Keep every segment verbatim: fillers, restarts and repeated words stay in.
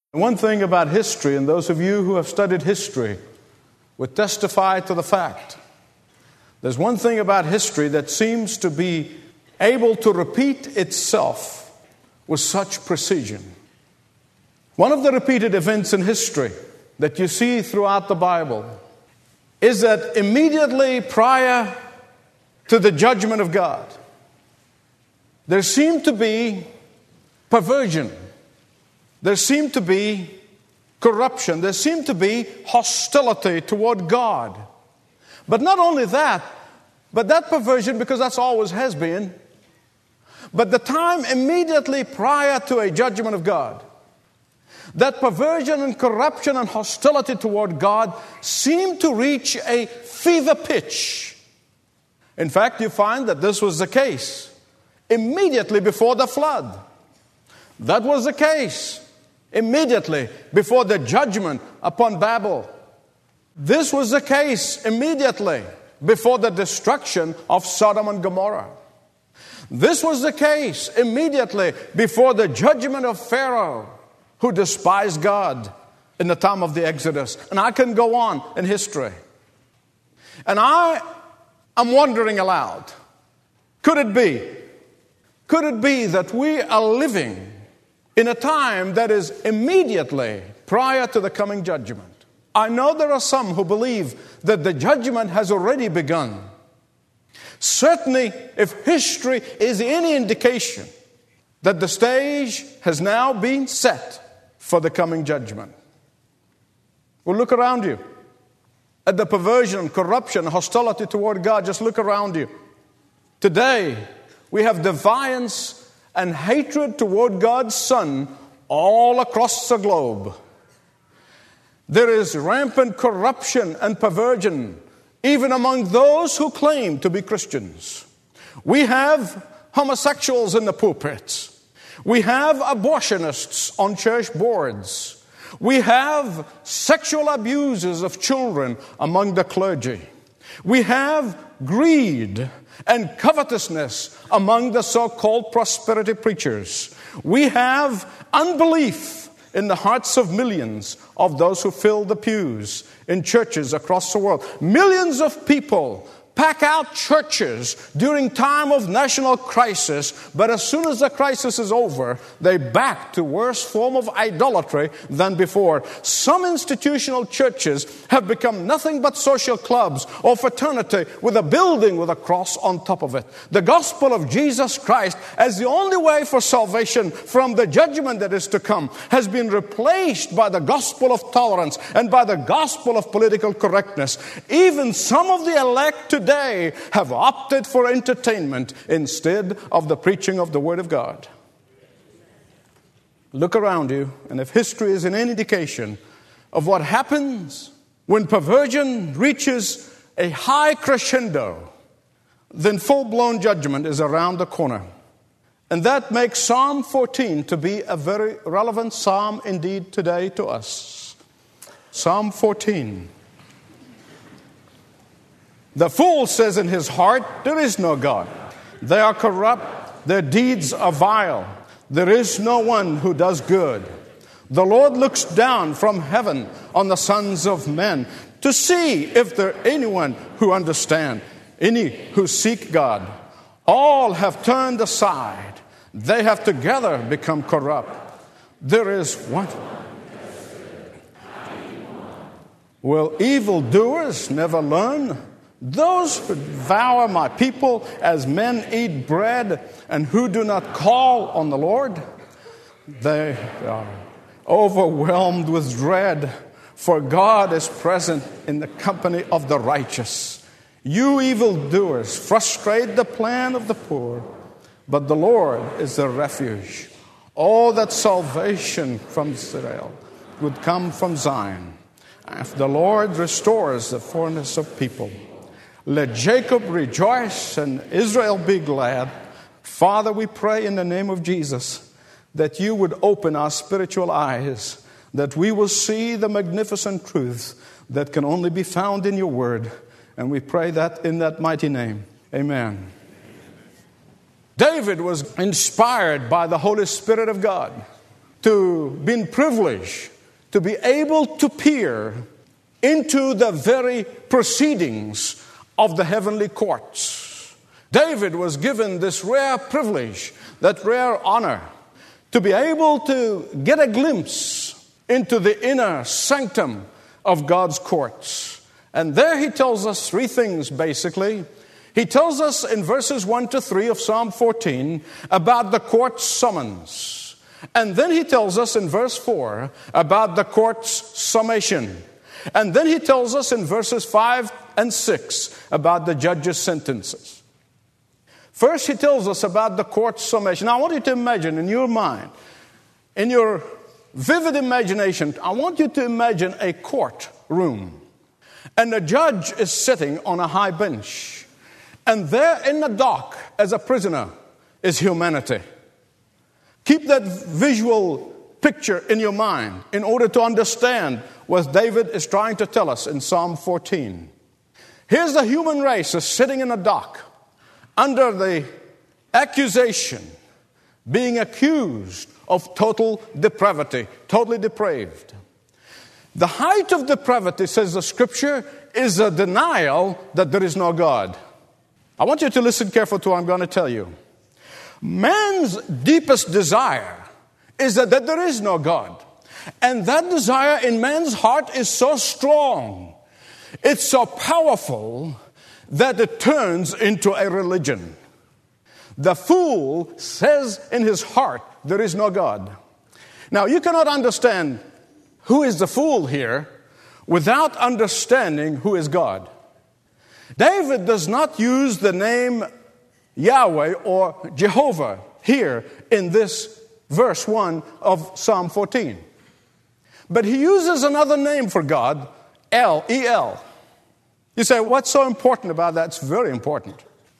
One thing about history, and those of you who have studied history would testify to the fact, there's one thing about history that seems to be able to repeat itself with such precision. One of the repeated events in history that you see throughout the Bible is that immediately prior to the judgment of God, there seemed to be perversion. There seemed to be corruption. There seemed to be hostility toward God. But not only that, but that perversion, because that's always has been, but the time immediately prior to a judgment of God, that perversion and corruption and hostility toward God seemed to reach a fever pitch. In fact, you find that this was the case immediately before the flood. That was the case immediately before the judgment upon Babel. This was the case immediately before the destruction of Sodom and Gomorrah. This was the case immediately before the judgment of Pharaoh, who despised God in the time of the Exodus. And I can go on in history. And I am wondering aloud, could it be, could it be that we are living in a time that is immediately prior to the coming judgment? I know there are some who believe that the judgment has already begun. Certainly, if history is any indication, that the stage has now been set for the coming judgment. Well, look around you at the perversion, corruption, hostility toward God. Just look around you. Today, we have defiance and hatred toward God's Son all across the globe. There is rampant corruption and perversion even among those who claim to be Christians. We have homosexuals in the pulpits. We have abortionists on church boards. We have sexual abuses of children among the clergy. We have greed and covetousness among the so-called prosperity preachers. We have unbelief in the hearts of millions of those who fill the pews in churches across the world. Millions of people pack out churches during time of national crisis, but as soon as the crisis is over, they back to worse form of idolatry than before. Some institutional churches have become nothing but social clubs or fraternity with a building with a cross on top of it. The gospel of Jesus Christ as the only way for salvation from the judgment that is to come has been replaced by the gospel of tolerance and by the gospel of political correctness. Even some of the elect today Today have opted for entertainment instead of the preaching of the Word of God. Look around you, and if history is an indication of what happens when perversion reaches a high crescendo, then full-blown judgment is around the corner. And that makes Psalm fourteen to be a very relevant psalm indeed today to us. Psalm fourteen. The fool says in his heart, there is no God. They are corrupt. Their deeds are vile. There is no one who does good. The Lord looks down from heaven on the sons of men to see if there anyone who understand, any who seek God. All have turned aside. They have together become corrupt. There is one. Will evildoers never learn? Those who devour my people as men eat bread and who do not call on the Lord, they are overwhelmed with dread, for God is present in the company of the righteous. You evildoers frustrate the plan of the poor, but the Lord is their refuge. Oh, that salvation from Israel would come from Zion. If the Lord restores the fullness of people, let Jacob rejoice and Israel be glad. Father, we pray in the name of Jesus that you would open our spiritual eyes, that we will see the magnificent truth that can only be found in your word. And we pray that in that mighty name. Amen. David was inspired by the Holy Spirit of God. to been privileged to be able to peer into the very proceedings of the heavenly courts. David was given this rare privilege, that rare honor, to be able to get a glimpse into the inner sanctum of God's courts. And there he tells us three things, basically. He tells us in verses one to three of Psalm fourteen about the court's summons. And then he tells us in verse four about the court's summation. And then he tells us in verses five and six about the judge's sentences. First, he tells us about the court's summation. Now, I want you to imagine in your mind, in your vivid imagination, I want you to imagine a courtroom. And the judge is sitting on a high bench. And there in the dock, as a prisoner, is humanity. Keep that visual picture in your mind in order to understand what David is trying to tell us in Psalm fourteen. Here's the human race is sitting in a dock under the accusation, being accused of total depravity, totally depraved. The height of depravity, says the Scripture, is a denial that there is no God. I want you to listen carefully to what I'm going to tell you. Man's deepest desire is that, that there is no God. And that desire in man's heart is so strong, it's so powerful, that it turns into a religion. The fool says in his heart, there is no God. Now, you cannot understand who is the fool here without understanding who is God. David does not use the name Yahweh or Jehovah here in this verse one of Psalm fourteen. But he uses another name for God, El, E L. You say, what's so important about that? It's very important.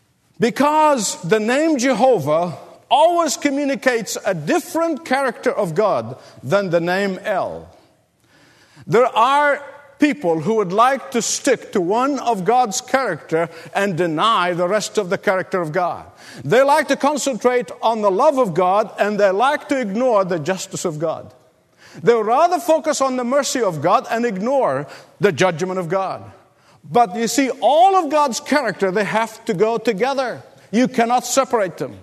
Because the name Jehovah always communicates a different character of God than the name El. There are people who would like to stick to one of God's character and deny the rest of the character of God. They like to concentrate on the love of God, and they like to ignore the justice of God. They would rather focus on the mercy of God and ignore the judgment of God. But you see, all of God's character, they have to go together. You cannot separate them.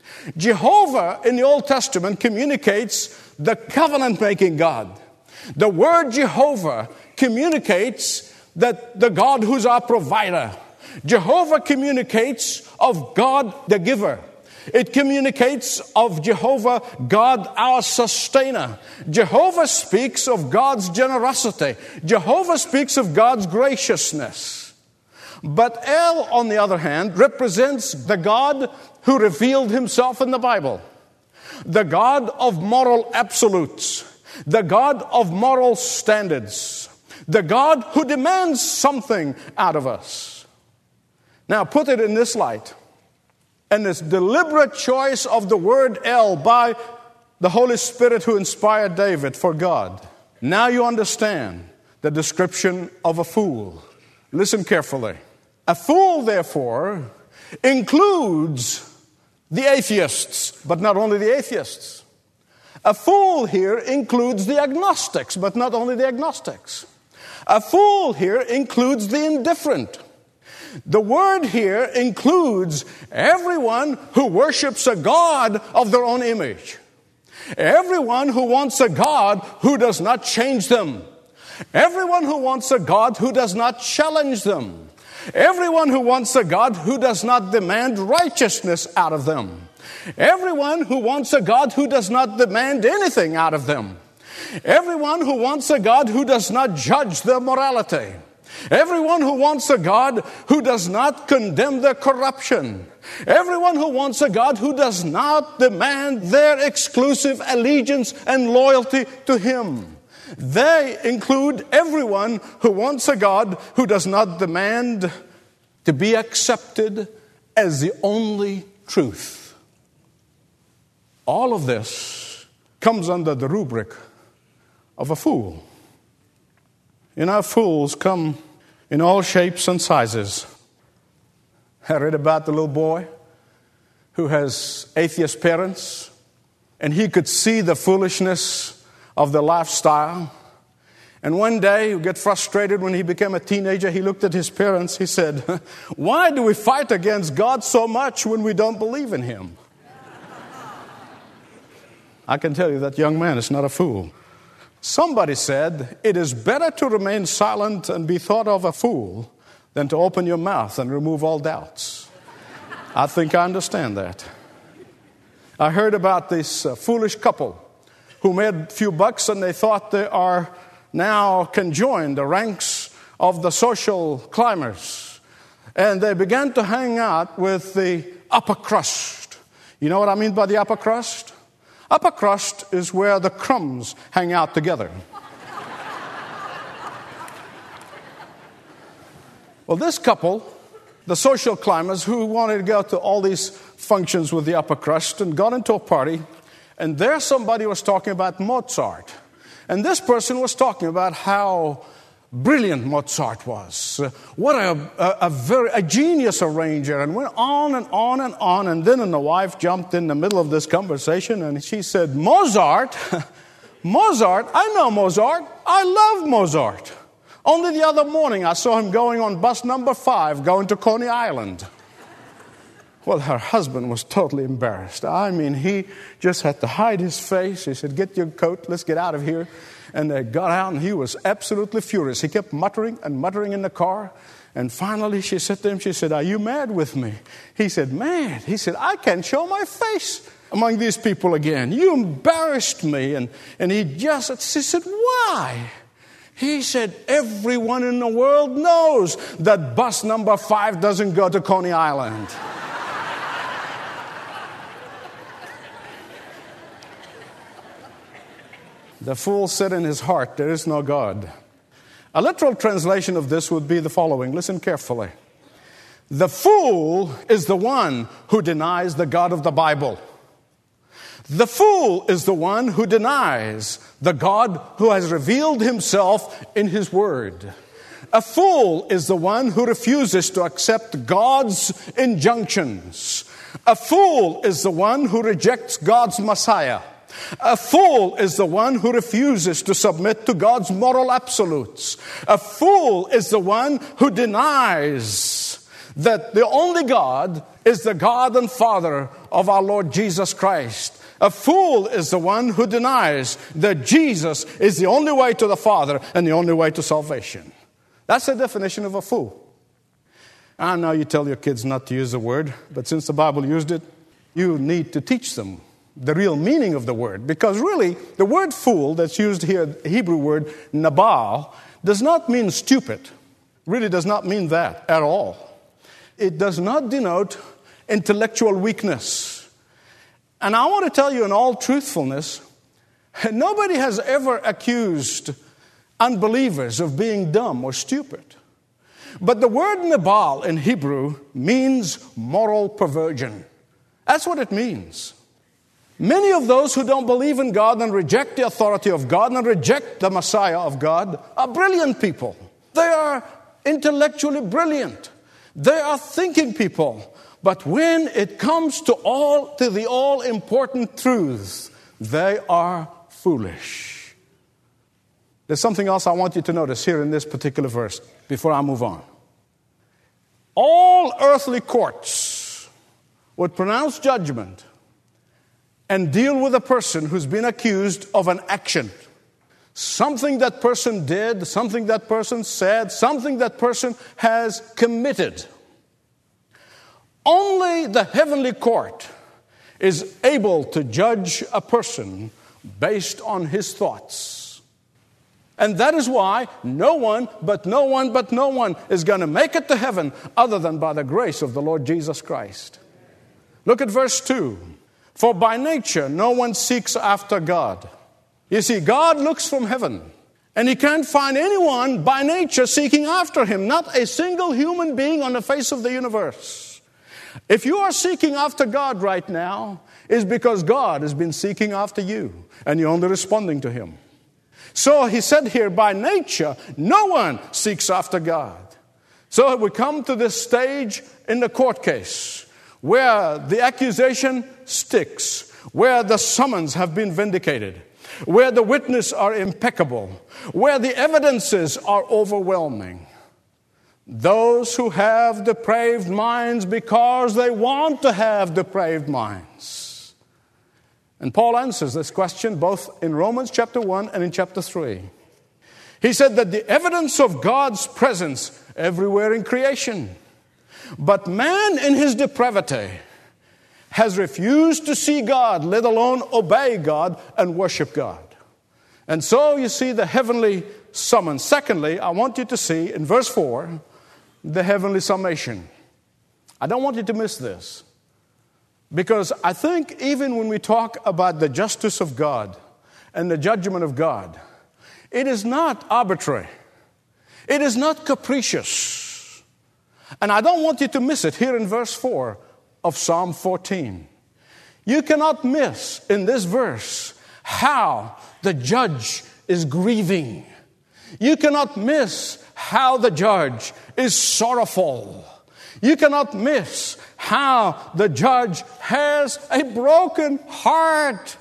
Jehovah in the Old Testament communicates the covenant-making God. The word Jehovah communicates that the God who's our provider. Jehovah communicates of God the giver. It communicates of Jehovah, God our sustainer. Jehovah speaks of God's generosity. Jehovah speaks of God's graciousness. But El, on the other hand, represents the God who revealed himself in the Bible. The God of moral absolutes. The God of moral standards. The God who demands something out of us. Now, put it in this light. And this deliberate choice of the word El by the Holy Spirit who inspired David for God. Now you understand the description of a fool. Listen carefully. A fool, therefore, includes the atheists, but not only the atheists. A fool here includes the agnostics, but not only the agnostics. A fool here includes the indifferent. The word here includes everyone who worships a God of their own image. Everyone who wants a God who does not change them. Everyone who wants a God who does not challenge them. Everyone who wants a God who does not demand righteousness out of them. Everyone who wants a God who does not demand anything out of them. Everyone who wants a God who does not judge their morality. Everyone who wants a God who does not condemn their corruption. Everyone who wants a God who does not demand their exclusive allegiance and loyalty to Him. They include everyone who wants a God who does not demand to be accepted as the only truth. All of this comes under the rubric of a fool. You know, fools come in all shapes and sizes. I read about the little boy who has atheist parents, and he could see the foolishness of the lifestyle. And one day, he would get frustrated when he became a teenager. He looked at his parents. He said, "Why do we fight against God so much when we don't believe in him?" I can tell you that young man is not a fool. Somebody said, "It is better to remain silent and be thought of a fool than to open your mouth and remove all doubts." I think I understand that. I heard about this uh, foolish couple who made a few bucks, and they thought they are now can join the ranks of the social climbers. And they began to hang out with the upper crust. You know what I mean by the upper crust? Upper crust is where the crumbs hang out together. Well, this couple, the social climbers who wanted to go to all these functions with the upper crust, and got into a party, and there somebody was talking about Mozart. And this person was talking about how brilliant Mozart was. Uh, what a, a, a very a genius arranger, and went on and on and on. And then and the wife jumped in the middle of this conversation, and she said, "Mozart, Mozart, I know Mozart. I love Mozart. Only the other morning I saw him going on bus number five, going to Coney Island." Well, her husband was totally embarrassed. I mean, he just had to hide his face. He said, "Get your coat, let's get out of here." And they got out, and he was absolutely furious. He kept muttering and muttering in the car. And finally, she said to him, she said, "Are you mad with me?" He said, "Mad?" He said, "I can't show my face among these people again. You embarrassed me." And, and he just, she said, "Why?" He said, "Everyone in the world knows that bus number five doesn't go to Coney Island." The fool said in his heart, "There is no God." A literal translation of this would be the following. Listen carefully. The fool is the one who denies the God of the Bible. The fool is the one who denies the God who has revealed himself in his word. A fool is the one who refuses to accept God's injunctions. A fool is the one who rejects God's Messiah. A fool is the one who refuses to submit to God's moral absolutes. A fool is the one who denies that the only God is the God and Father of our Lord Jesus Christ. A fool is the one who denies that Jesus is the only way to the Father and the only way to salvation. That's the definition of a fool. I know you tell your kids not to use the word, but since the Bible used it, you need to teach them the real meaning of the word. Because really, the word fool that's used here, the Hebrew word nabal, does not mean stupid. Really does not mean that at all. It does not denote intellectual weakness. And I want to tell you in all truthfulness, nobody has ever accused unbelievers of being dumb or stupid. But the word nabal in Hebrew means moral perversion. That's what it means. Many of those who don't believe in God and reject the authority of God and reject the Messiah of God are brilliant people. They are intellectually brilliant. They are thinking people. But when it comes to all to the all-important truths, they are foolish. There's something else I want you to notice here in this particular verse before I move on. All earthly courts would pronounce judgment and deal with a person who's been accused of an action. Something that person did, something that person said, something that person has committed. Only the heavenly court is able to judge a person based on his thoughts. And that is why no one, but no one, but no one is going to make it to heaven other than by the grace of the Lord Jesus Christ. Look at verse two. For by nature, no one seeks after God. You see, God looks from heaven, and he can't find anyone by nature seeking after him. Not a single human being on the face of the universe. If you are seeking after God right now, it's because God has been seeking after you, and you're only responding to him. So he said here, by nature, no one seeks after God. So we come to this stage in the court case where the accusation sticks, where the summons have been vindicated, where the witnesses are impeccable, where the evidences are overwhelming. Those who have depraved minds because they want to have depraved minds. And Paul answers this question both in Romans chapter one and in chapter three. He said that the evidence of God's presence everywhere in creation. But man in his depravity has refused to see God, let alone obey God and worship God. And so you see the heavenly summons. Secondly, I want you to see in verse four, the heavenly summation. I don't want you to miss this. Because I think even when we talk about the justice of God and the judgment of God, it is not arbitrary. It is not capricious. And I don't want you to miss it here in verse four of Psalm fourteen. You cannot miss in this verse how the judge is grieving. You cannot miss how the judge is sorrowful. You cannot miss how the judge has a broken heart.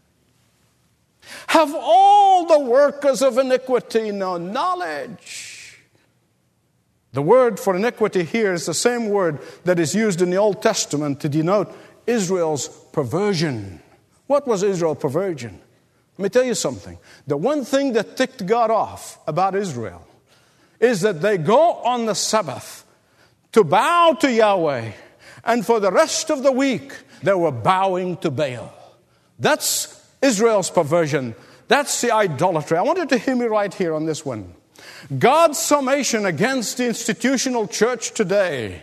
Have all the workers of iniquity no knowledge? The word for iniquity here is the same word that is used in the Old Testament to denote Israel's perversion. What was Israel's perversion? Let me tell you something. The one thing that ticked God off about Israel is that they go on the Sabbath to bow to Yahweh, and for the rest of the week they were bowing to Baal. That's Israel's perversion. That's the idolatry. I want you to hear me right here on this one. God's summation against the institutional church today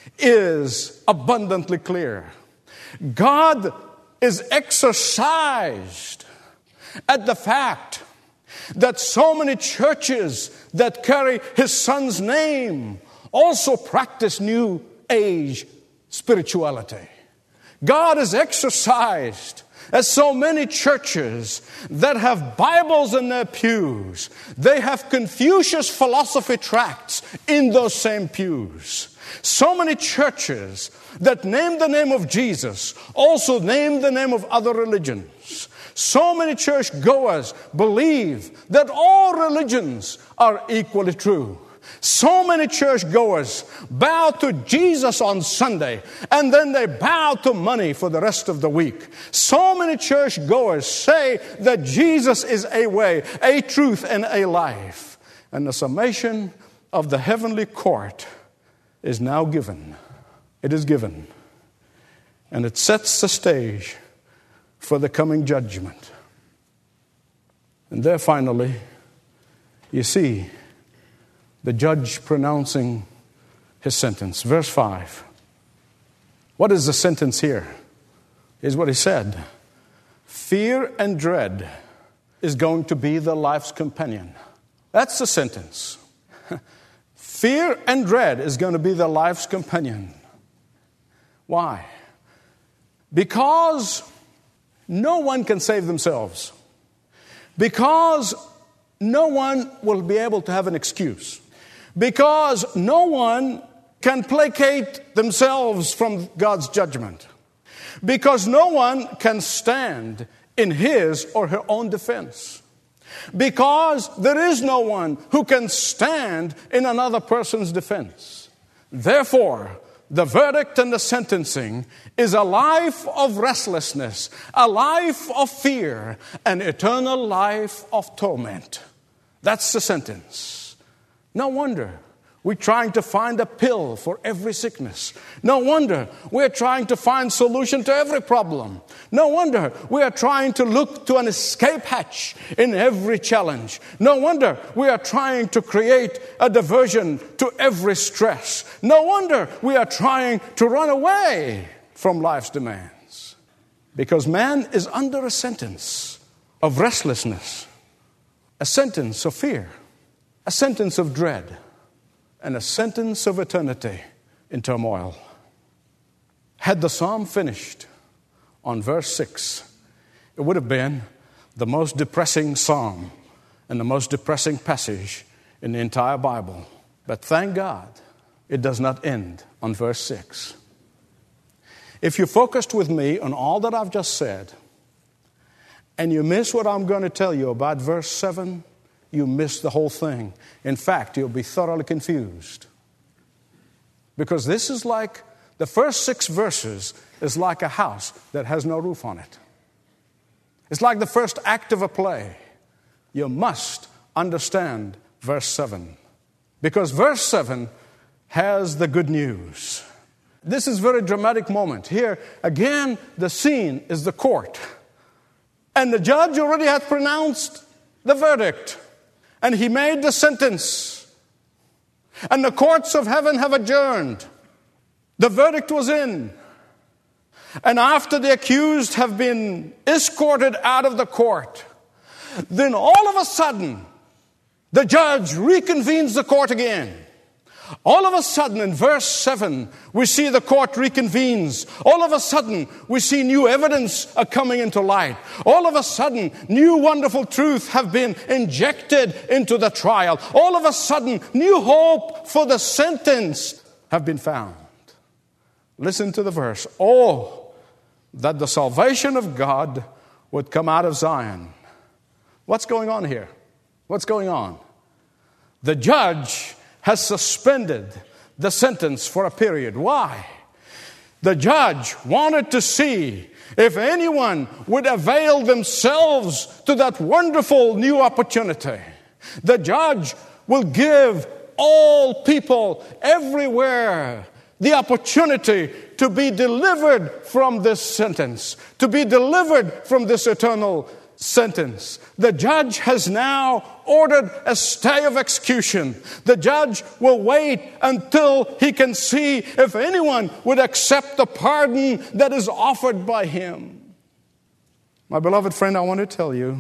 is abundantly clear. God is exercised at the fact that so many churches that carry His Son's name also practice New Age spirituality. God is exercised as so many churches that have Bibles in their pews, they have Confucius philosophy tracts in those same pews. So many churches that name the name of Jesus also name the name of other religions. So many churchgoers believe that all religions are equally true. So many churchgoers bow to Jesus on Sunday, and then they bow to money for the rest of the week. So many churchgoers say that Jesus is a way, a truth, and a life. And the summation of the heavenly court is now given. It is given. And it sets the stage for the coming judgment. And there finally, you see the judge pronouncing his sentence. Verse five. What is the sentence here? Here's what he said. Fear and dread is going to be the life's companion. That's the sentence. Fear and dread is going to be the life's companion. Why? Because no one can save themselves. Because no one will be able to have an excuse. Because no one can placate themselves from God's judgment. Because no one can stand in his or her own defense. Because there is no one who can stand in another person's defense. Therefore, the verdict and the sentencing is a life of restlessness, a life of fear, an eternal life of torment. That's the sentence. No wonder we're trying to find a pill for every sickness. No wonder we're trying to find solution to every problem. No wonder we are trying to look to an escape hatch in every challenge. No wonder we are trying to create a diversion to every stress. No wonder we are trying to run away from life's demands. Because man is under a sentence of restlessness, a sentence of fear, a sentence of dread, and a sentence of eternity in turmoil. Had the psalm finished on verse six, it would have been the most depressing psalm and the most depressing passage in the entire Bible. But thank God, it does not end on verse six. If you focused with me on all that I've just said, and you miss what I'm going to tell you about verse seven, you miss the whole thing. In fact, you'll be thoroughly confused. Because this is like, the first six verses is like a house that has no roof on it. It's like the first act of a play. You must understand verse seven. Because verse seven has the good news. This is a very dramatic moment. Here, again, the scene is the court. And the judge already had pronounced the verdict. And he made the sentence. And the courts of heaven have adjourned. The verdict was in. And after the accused have been escorted out of the court, then all of a sudden, the judge reconvenes the court again. All of a sudden, in verse seven, we see the court reconvenes. All of a sudden, we see new evidence are coming into light. All of a sudden, new wonderful truth have been injected into the trial. All of a sudden, new hope for the sentence have been found. Listen to the verse. Oh, that the salvation of God would come out of Zion. What's going on here? What's going on? The judge has suspended the sentence for a period. Why? The judge wanted to see if anyone would avail themselves to that wonderful new opportunity. The judge will give all people everywhere the opportunity to be delivered from this sentence, to be delivered from this eternal sentence. The judge has now ordered a stay of execution. The judge will wait until he can see if anyone would accept the pardon that is offered by him. My beloved friend, I want to tell you,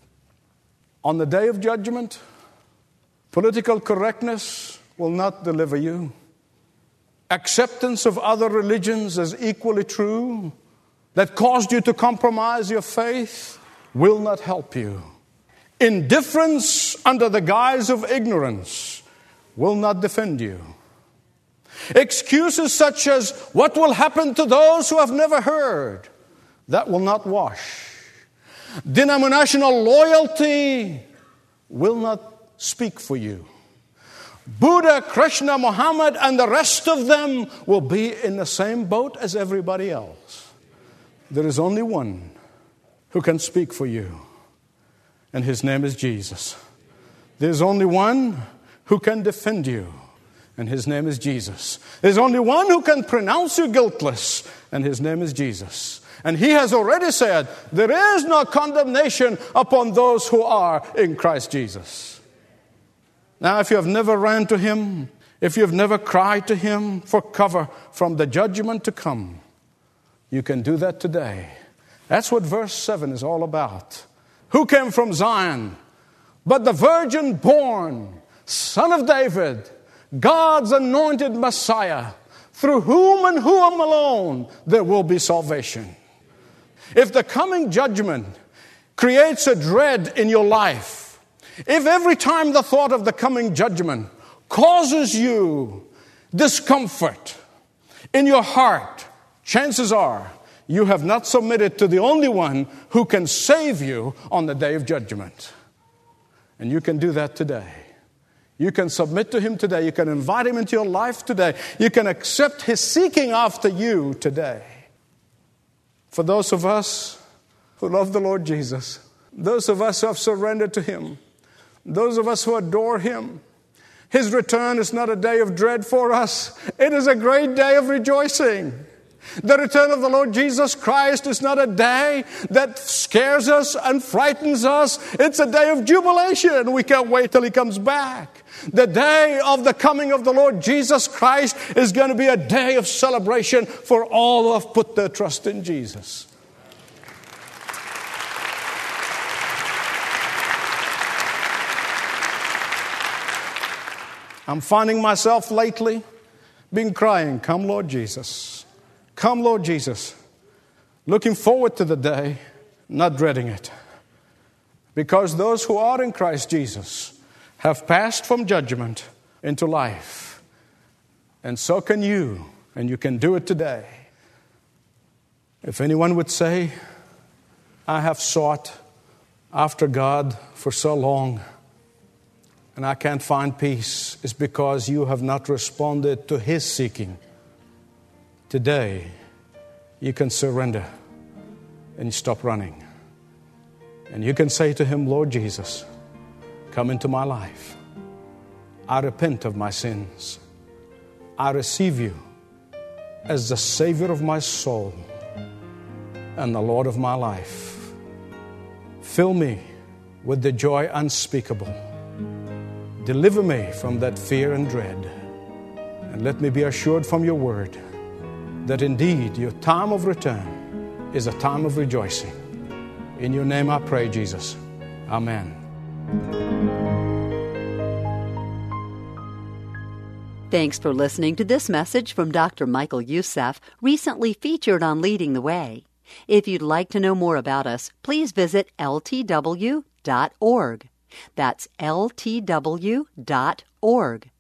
on the day of judgment, political correctness will not deliver you. Acceptance of other religions as equally true, that caused you to compromise your faith, will not help you. Indifference under the guise of ignorance will not defend you. Excuses such as, what will happen to those who have never heard? That will not wash. Denominational loyalty will not speak for you. Buddha, Krishna, Muhammad, and the rest of them will be in the same boat as everybody else. There is only one who can speak for you, and his name is Jesus. There's only one who can defend you, and his name is Jesus. There's only one who can pronounce you guiltless, and his name is Jesus. And he has already said, there is no condemnation upon those who are in Christ Jesus. Now, if you have never ran to him, if you have never cried to him for cover from the judgment to come, you can do that today. That's what verse seven is all about. Who came from Zion? But the virgin born, son of David, God's anointed Messiah, through whom and whom alone there will be salvation. If the coming judgment creates a dread in your life, if every time the thought of the coming judgment causes you discomfort in your heart, chances are you have not submitted to the only one who can save you on the day of judgment. And you can do that today. You can submit to him today. You can invite him into your life today. You can accept his seeking after you today. For those of us who love the Lord Jesus, those of us who have surrendered to him, those of us who adore him, his return is not a day of dread for us. It is a great day of rejoicing. The return of the Lord Jesus Christ is not a day that scares us and frightens us. It's a day of jubilation. We can't wait till he comes back. The day of the coming of the Lord Jesus Christ is going to be a day of celebration for all who have put their trust in Jesus. I'm finding myself lately being crying, come Lord Jesus. Come Lord Jesus. Looking forward to the day, not dreading it. Because those who are in Christ Jesus have passed from judgment into life. And so can you. And you can do it today. If anyone would say, I have sought after God for so long and I can't find peace, it's because you have not responded to His seeking. Today, you can surrender and stop running. And you can say to Him, Lord Jesus, come into my life. I repent of my sins. I receive you as the Savior of my soul and the Lord of my life. Fill me with the joy unspeakable. Deliver me from that fear and dread. And let me be assured from your word that indeed your time of return is a time of rejoicing. In your name I pray, Jesus. Amen. Thanks for listening to this message from Doctor Michael Youssef, recently featured on Leading the Way. If you'd like to know more about us, please visit L T W dot org. That's L T W dot org.